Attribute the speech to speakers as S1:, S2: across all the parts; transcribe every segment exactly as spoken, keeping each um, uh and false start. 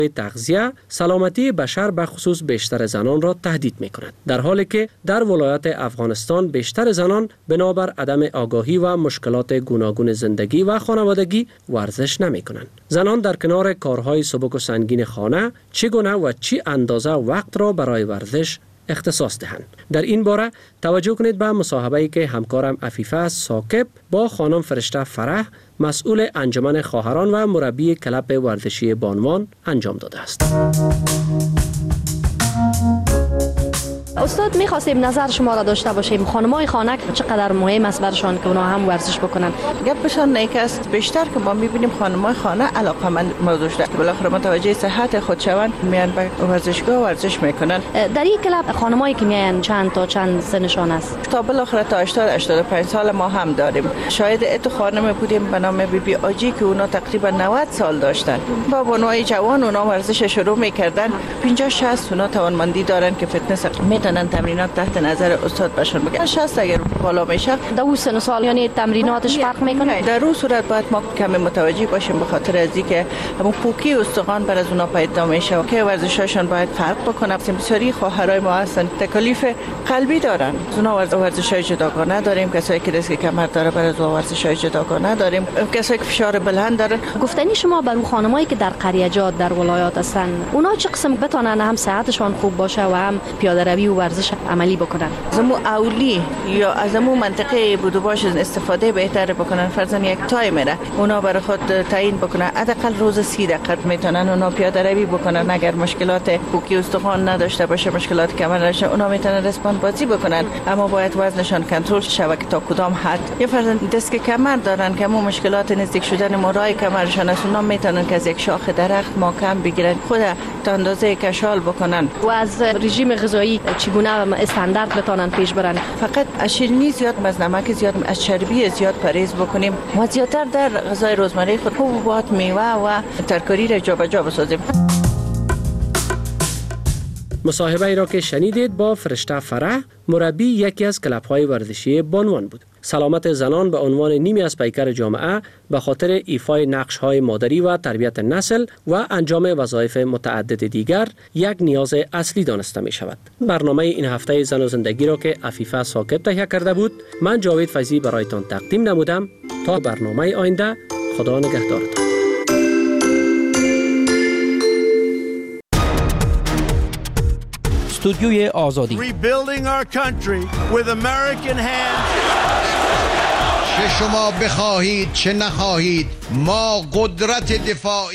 S1: تغذیه سلامتی بشر به خصوص بیشتر زنان را تهدید می کند، در حالی که در ولایت افغانستان بیشتر زنان بنابر عدم آگاهی و مشکلات گوناگون زندگی و خانوادگی ورزش نمی کنند. زنان در کنار کارهای سبک و سنگین خانه چگونه و چی اندازه وقت را برای ورزش اختصاص دهند. در این باره توجه کنید به مصاحبه‌ای که همکارم عفیفه ثاقب با خانم فرشته فرح، مسئول انجمن خواهران و مربی کلب ورزشی بانوان انجام داده است.
S2: استاد می‌خواستیم نظر شما را داشته باشیم، خانم‌های خانه چقدر مهم است برشان که اونا هم ورزش بکنن؟
S3: گپشان نیک است. بیشتر که ما می‌بینیم خانم‌های خانه علاقه‌مند موضوع شده، بالاخره متوجه صحت خود شوند، میان به ورزشگاه ورزش میکنن.
S2: در این کلاب خانم‌هایی که میان چند تا چند سنشان است؟
S3: تا بالاخره تا هشتاد هشتاد و پنج سال ما هم داریم. شاید اتو خانم بودیم به نام بی بی آجی که اونا تقریبا نود سال داشتن. با بانوهای جوان اونا ورزش شروع میکردن. پنجاه شصت اونا توانمندی دارن که فتنس میتونن تمرینات تحت نظر استاد باشن بگن. شصت اگر بالا میشه
S2: در اون سن سال یعنی تمریناتش فرق میکنه.
S3: در اون صورت باید ما کمی متوجه باشیم به خاطر از اینکه همون پوکی استخوان بر از اونا پیدا میشه که ورزشاشون باید فرق بکنه. بسیاری خواهرای ما هستن تکالیف قلبی دارن، اونا ورزشای جداگانه داریم، کسایی که ریسک کمر داره بر از ورزشای جداگانه داریم، کسایی که فشار بلند دارن.
S2: گفتنی شما بر اون خانمایی که در قریه‌جات در ولایات هستن، اونا چه قسم بتونن هم صحتشون خوب باشه و هم پیاده روی و ورزش عملی بکنن؟ زمو
S3: اولی یا از امو منطقه بودو باشه استفاده بهتر بکنن. فرضاً یک تایمره اونا برای خود تعیین بکنن، حداقل روز سی دقیقه میتونن اونا پیاده روی بکنن. اگر مشکلات پوکی استخوان نداشته باشه، مشکلات کمر نداشته، اونا میتونن رسپاند بازی بکنن، اما باید وزنشان کنترل شود که تا کدام حد. یا فرضاً دست کمر دارن که همون مشکلات نزدیک شدن مورای کمرشان است، اونا میتونن که از یک شاخ درخت محکم بگیرن، خود تا اندازه کشال بکنن.
S2: و از رژیم غذایی چگونه استاندارد بتونن پیش برن؟
S3: فقط از شیرینی زیاد، از نمک زیاد، از چربی زیاد پرهیز بکنیم و زیادتر در غذای روزمره خود حبوبات، میوه و ترکاری را جابجا بسازیم.
S1: مصاحبه ای را که شنیدید با فرشته فرح، مربی یکی از کلب‌های ورزشی بانوان بود. سلامت زنان به عنوان نیمی از پیکر جامعه به خاطر ایفای نقش‌های مادری و تربیت نسل و انجام وظایف متعدد دیگر یک نیاز اصلی دانسته می شود. برنامه این هفته زن و زندگی را که عفیفه ثاقب تهیه کرده بود، من جاوید فیضی برایتان تقدیم نمودم. تا برنامه آینده، خدا نگهدارتان.
S4: استودیوی آزادی.
S5: Rebuilding our country with American hands.
S6: چه شما بخواهید چه نخواهید، ما قدرت دفاعی.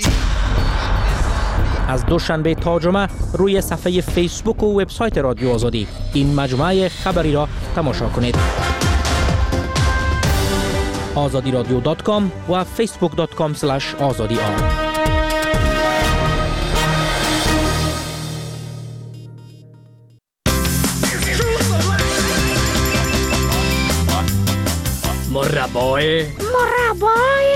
S4: از دوشنبه تا جمعه روی صفحه فیسبوک و وبسایت رادیو آزادی این مجموعه خبری را تماشا کنید. آزادی رادیو دات کام و فیسبوک دات کام اسلش آزادی آن.
S7: مربای
S8: مربای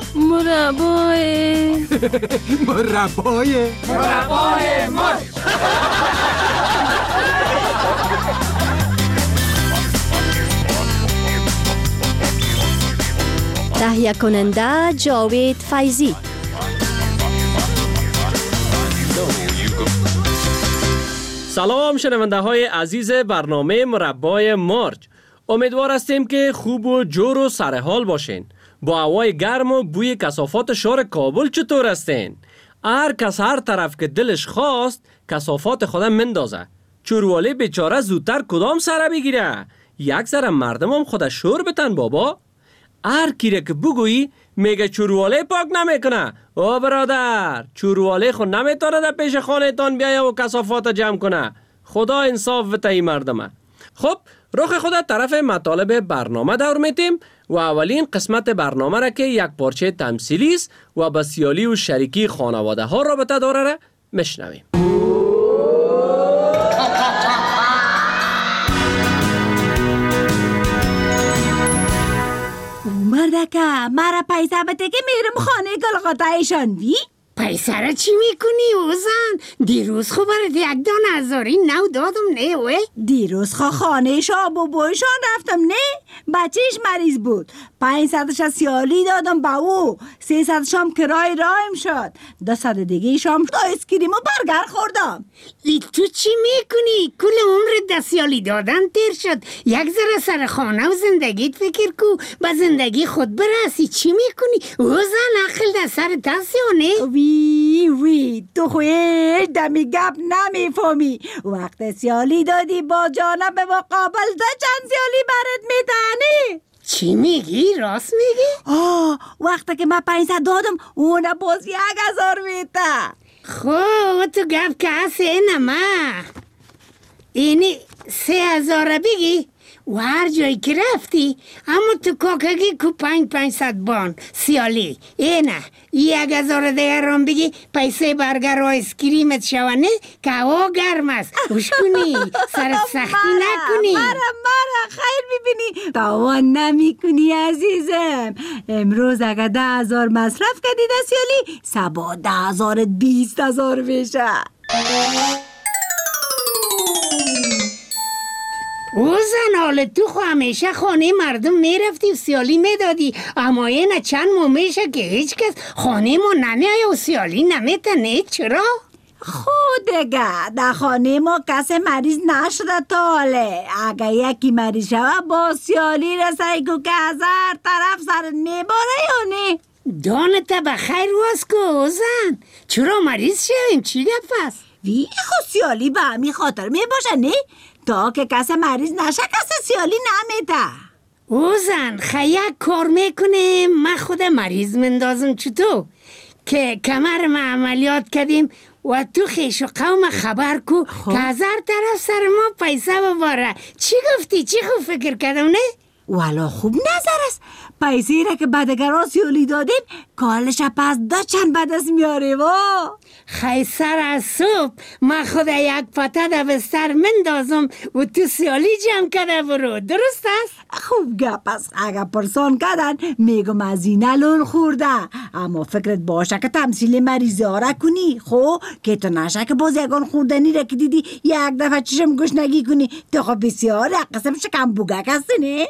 S8: مربای
S7: مربای مربای مار
S2: تهیه کننده جاوید فیضی.
S1: سلام شنونده های عزیز برنامه مربای مارج. امیدوار هستیم که خوب و جور و سرحال باشین. با هوای گرم و بوی کثافات شهر کابل چطور هستین؟ هر کس هر طرف که دلش خواست کثافات خودم مندازه. چورواله بیچاره زودتر کدام سره بگیره؟ یک سر مردم هم خودش شور بتن بابا. هر کیره که بگویی میگه چورواله پاک نمیکنه. او برادر، چورواله خود نمیتونه در پیش خانه تان بیایه و کثافات جمع کنه. خدا انصاف بده این مردمه. خب رخ خود طرف مطالب برنامه دور میتیم و اولین قسمت برنامه را که یک پارچه تمثیلی است و با سیالی و شریکی خانواده ها رابطه داره را میشنویم.
S8: مردکه مرا پیسه بده که میرم خانه گلغاتایشان وی؟ پیسره چی میکنی اوزن؟ دیروز خو برات یک دان هزاری نو دادم نه وی؟
S9: دیروز خو خانه شاب و بویشان رفتم نه؟ بچهش مریض بود. پنج صدش از سیالی دادم با او. سه صدش هم کرای رایم شد. دو صد دیگه شام تا اسکریم و برگر خوردم.
S8: ای تو چی میکنی؟ کل عمر دستیالی دادن تیر شد. یک ذره سر خانه و زندگیت فکر کو. با زندگی خود برسی. چی میکنی؟ اوزن عقل در سر دست یا نه؟
S9: وی وی تو خویش دمی گپ نمیفهمی. وقت سیالی دادی با جانب مقابل ده چند سیالی برات میتانی؟
S8: چی میگی؟ راست میگی؟
S9: آه وقتی که من پنجصد دادم اونه باز یک هزار میتا.
S8: خب تو گپ که هسته نما اینی سه هزاره بگی و هر جایی که رفتی اما تو کاکگی کو پنج پنج صد بان سیالی اینه یک هزار دیگر رام بگی پیسه برگر و اسکریمت شوانه که هوا گرم است خوش کنی سرت سختی نکنی.
S9: مرا مرا خیر ببینی تاوان نمی کنی عزیزم. امروز اگر ده هزار مصرف کردی ده سیالی سبا ده هزارت بیست هزار بشه.
S8: اوزن حال تو خو همیشه خانه مردم میرفتی و سیالی میدادی اما اینه چند ماه میشه که هیچ کس خانه ما نمیای و سیالی نمیتنه. چرا؟
S9: خود دیگه در خانه ما کسی مریض نشده تا حاله. اگه یکی مریض شوه با سیالی رسایی که که هزار طرف سرت میباره یا نه؟
S8: دانتا بخیر واس که اوزن چرا مریض شویم؟ چی گفت است؟
S9: وی خود سیالی به همی خاطر میباشه نه؟ تا که کسی مریض نشه کسی سیالی نمیده.
S8: اوزن خیلی کار میکنه من خود مریض مندازم چطور که کمر ما عملیات کردیم و تو خیش و قوم خبر کو که هزار طرف سر ما پیسه بباره. چی گفتی؟ چی خوب فکر کردم نه؟
S9: والا خوب نظر است. پیسه را که بدگران سیالی دادیم کالش پس دا چند بدست میاره وا.
S8: خیسر از صبح من خود یک پته در بستر مندازم و تو سیالی جمع کده برو. درست است؟
S9: خوب گپ است. اگر پرسان کردن میگم از این لون خورده اما فکرت باشه که تمثیل مریضه ها را کنی خب که تو نشه که باز یکان خوردنی را که دیدی یک دفعه چشم گشنگی کنی تو خب بسیار یک قسم شکم بوگک هستی نه؟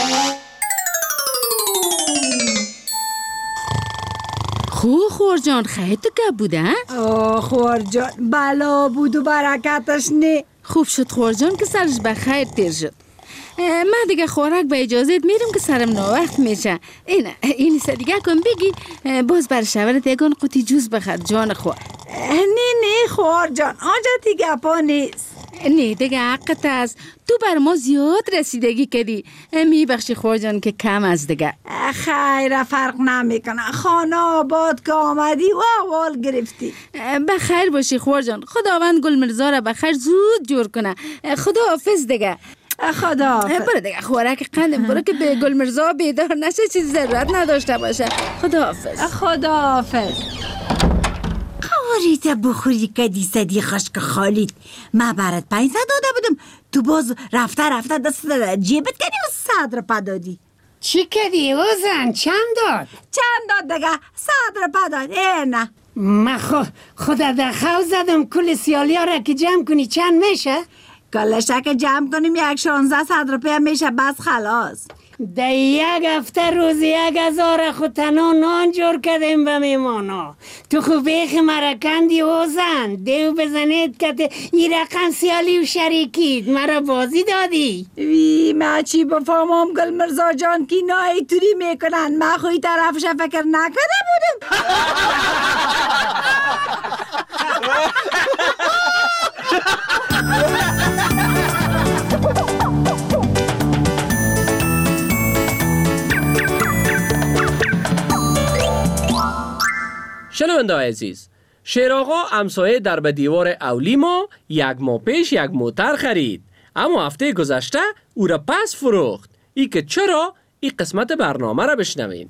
S2: خو خور جان خیلی تو که بوده؟
S9: آه خور جان بلا بود و برکتش نه.
S2: خوب شد خور جان که سرش بخیر تیر شد. من دیگه خوراک به اجازت میرم که سرم ناوقت میشه. این این دیگه کن بگی باز بر شورت یکان قوطی جوز بخر جان خور.
S9: نه نه خور جان آنجا دیگه پا نیست.
S2: نه دیگه حقت است. تو بر ما زیاد رسیدگی کردی. میبخشی خور جان که کم از دیگه.
S9: خیر فرق نمیکنه. خانه آباد که آمدی و احوال گرفتی.
S2: بخیر باشی خور جان. خداوند گل مرزا را بخیر زود جور کنه. خدا حافظ دیگه.
S9: خدا حافظ.
S2: برو دیگه خوراک قندم برو که به گل مرزا بیدار نشه چیز ضرورت نداشته باشه. خدا حافظ.
S9: خدا حافظ. قواریت بخوری که دی سدی خشک خالید. من برات پنج صد داده بودم تو باز رفته رفته دست در جیبت کردی و صد روپه دادی.
S8: چی کردی اوزن؟ چند داد؟
S9: چند داد دیگه؟ صد روپه داد. ای نه
S8: من خو خدا در خو زدم کل سیالی ها را که جمع کنی چند میشه؟
S9: کلشه که جمع کنیم یک شانزده صد روپه میشه بس خلاص.
S8: ده یک هفته روز یک هزار خود تنها نان جور کردیم به میمانا. تو خوب بیخ مرکندی اوزن دیو بزنید که این رقم سیالی و شریکید مرا بازی دادی.
S9: وی ما چی بفهمم گل مرزا جان کی نایی توری میکنن. من خوی طرفش فکر نکرده بودم.
S1: شنونده عزیز، شیر آقا همسایه در به دیوار اولی ما یک ماه پیش یک موتر خرید اما هفته گذشته او را پس فروخت. ای که چرا؟ این قسمت برنامه را بشنوین.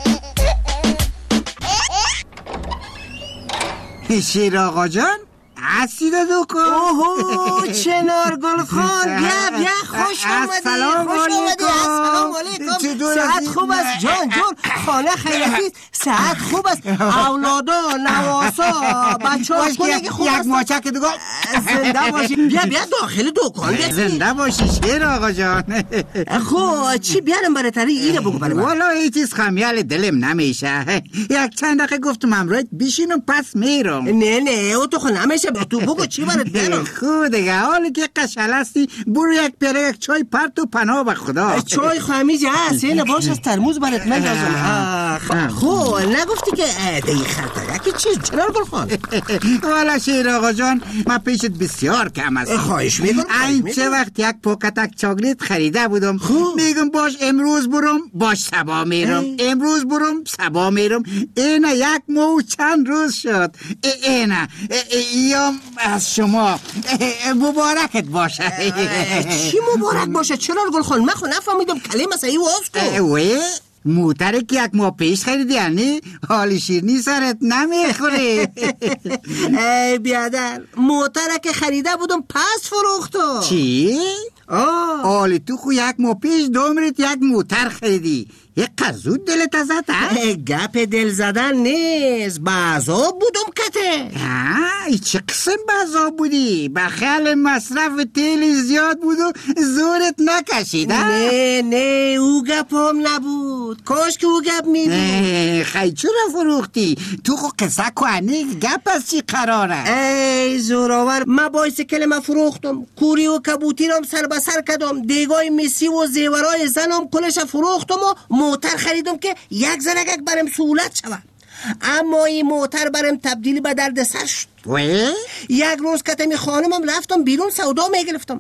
S10: شیر آقا جان هستی دکان؟
S11: اوهو چنار گل خان، بیا بیا خوش آمدی.
S10: سلام
S11: خوش آمدی. سلام علیکم. صحت خوب است جان جان؟ خانه خیلی صحت خوب است. اولادا نواسا بچه‌ها کلی خوب است.
S10: یک ماچک دکان
S11: زنده باشی. بیا بیا داخل دکان.
S10: زنده باشی شیر آقا جان.
S11: خب چی بیارم برای تری اینو بگو برای من.
S10: والا هیچ چیز خمیال دلم نمیشه. یک چند دقیقه گفتم امروز بشینم پس میرم.
S11: نه نه او تو خود نمیشه. تو بگو چی برات بیارم.
S10: خود دیگه حالی که قشل هستی برو یک پیاله یک چای پرت و پناه به خدا.
S11: چای خمیزه هست اینه باش از ترموز برات میندازم. خب نگفتی که دی خرطگه چیز چرا گل خان؟
S10: والا شیر آقا جان من پیشت بسیار کم است.
S11: خواهش میکنم.
S10: این چه وقت یک پاکتک چاکلیت خریده بودم میگم باش امروز برم باش سبا میرم، امروز برم سبا میرم. اینه یک ماه چند روز شد. اینه یا از شما مبارکت باشه.
S11: چی مبارک باشه؟ چرا گل خان؟ من خود نفهمیدم کلمه صحیح واس کو.
S10: وی موتره که یک ماه پیش خریدی یعنی حالی شیرنی سرت نمیخوری.
S11: ای بیادر موتره که خریده بودم پس فروختم.
S10: چی؟
S11: آه
S10: حالی تو خو یک ماه پیش دومریت یک موتر خریدی. یک قرزود دلت ازت ها؟
S11: گپ دل زدن نیست، بازاب بودم کته.
S10: ای چه قسم بازاب بودی؟ بخیال مصرف تیل زیاد بود و زورت نکشید.
S11: نه نه او گپ هم نبود، کاش که او گپ می بود.
S10: خیلی چرا فروختی؟ تو خو قصه کنی گپ از چی قراره؟
S11: ای زوراور ما بایسکل ما فروختم، کوری و کبوتیرم سر به سر کدم، دیگای میسی و زیورای زنم کلش فروختم و موتر خریدم که یک زنگک برم سهولت شود. اما این موتر برم تبدیل به درد سر شد. یک روز کتمی خانمم رفتم بیرون سودا میگرفتم.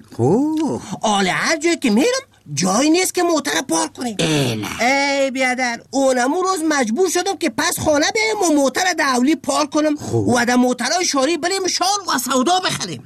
S11: آله هر جایی که میرم جایی نیست که موتر پارک کنیم. ای بیادر اونمو روز مجبور شدم که پس خانه بیایم و موتر داولی پارک کنم و در موترهای شاری بریم شال و سودا بخریم.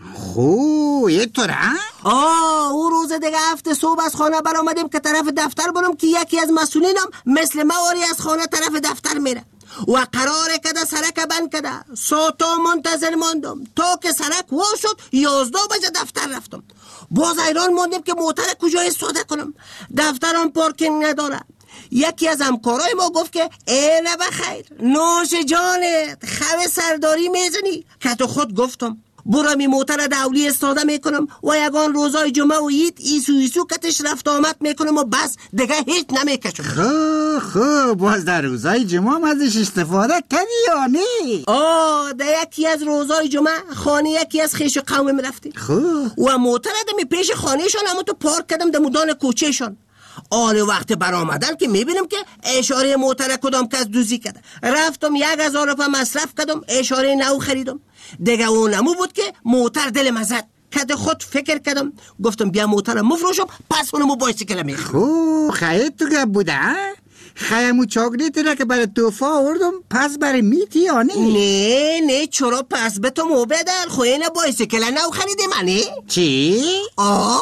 S10: خو یه طور ها؟
S11: آه او روز دیگه هفته صبح از خانه برآمدیم که طرف دفتر برم که یکی از مسئولینم مثل مواری از خانه طرف دفتر میره و قراره کده سرک بند کده. ساتا منتظر ماندم تا که سرک وا شد یازده بجه دفتر رفتم. باز ایران موندیم که موتر کجا استفاده کنم، دفترم پارکینگ نداره. یکی از همکارای ما گفت که اینه بخیر نوش جانت خواه سرداری میزنی که تو خود گفتم برم این موتر دولی استفاده میکنم و یگان روزای جمعه و عید ایسو ایسو کتش رفت آمد میکنم و بس دیگه هیچ نمیکشم.
S10: خب خب باز در روزای جمعه هم ازش استفاده کنی یا نه؟
S11: آه در یکی از روزای جمعه خانه یکی از خیش و قومم رفتی
S10: خب
S11: و موتر دمی پیش خانهشان همون تو پارک کردم در مدان کوچهشان. آل وقت برآمدن که میبینم که اشاره موتر کدام کس دوزی کرده. رفتم یک هزار روپه مصرف کردم اشاره نو خریدم. دیگه اونمو بود که موتر دل مزد کده خود فکر کردم گفتم بیا موتر مفروشم پس اونمو بایسیکل میخرم.
S10: خب خیلی تو گپ بوده ها؟ خیمو چاکلیت را که برای توفه آوردم پس برای میتی یا نه؟
S11: نه نه چرا پس به تو مو بدن خوینه بایسیکل نو خریده منی؟
S10: چی؟
S11: آه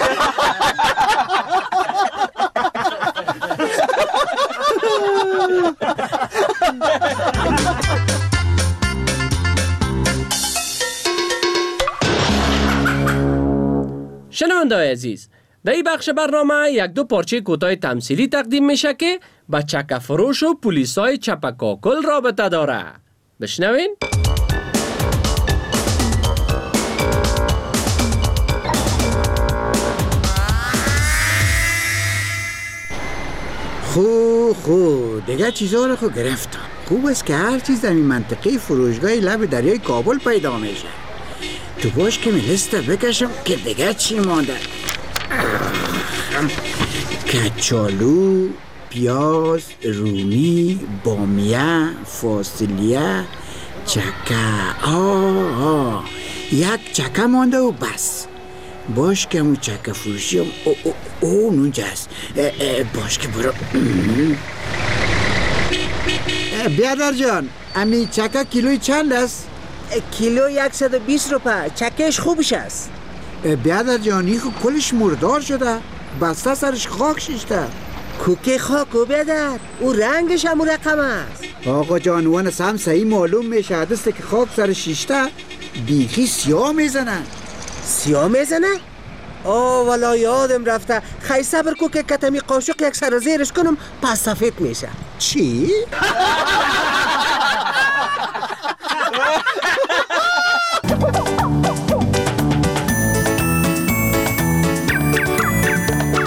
S1: شنونده‌های عزیز، در این بخش برنامه یک دو پارچه کوتاه تمثیلی تقدیم میشه که با چکه فروش و پلیسای چپکاکل رابطه داره. بشنوین.
S10: خو خو دیگه چیزا رو خو گرفتم. خوب است که هر چیز در این منطقه فروشگاهی لب دریای کابل پیدا میشه. تو باش که می لیست بکشم که دیگه چی مانده. کچالو، پیاز، رومی، بامیه، فاصلیه، چکه. آه آه یک چکه مانده و بس. باش که همون چکه فروشی هم او او او نونجاست. باش که برو. بیادر جان امی چکه کیلوی چند است؟
S11: کیلو یکصد و بیست روپه. چکش خوبش است.
S10: بیادر جانی خو کلش مردار شده، بسته سرش خاک شیشته.
S11: کوکه خاکو بیادر او رنگش همون رقم است.
S10: آقا جانوان هم صحیح معلوم میشه دسته که خاک سر شیشته بیخی سیاه میزنن.
S11: سیاه میزنه؟ آه والا یادم رفته. خیلی صبر کو که کتمی قاشق یک سر زیرش کنم پس سفید میشه.
S10: چی؟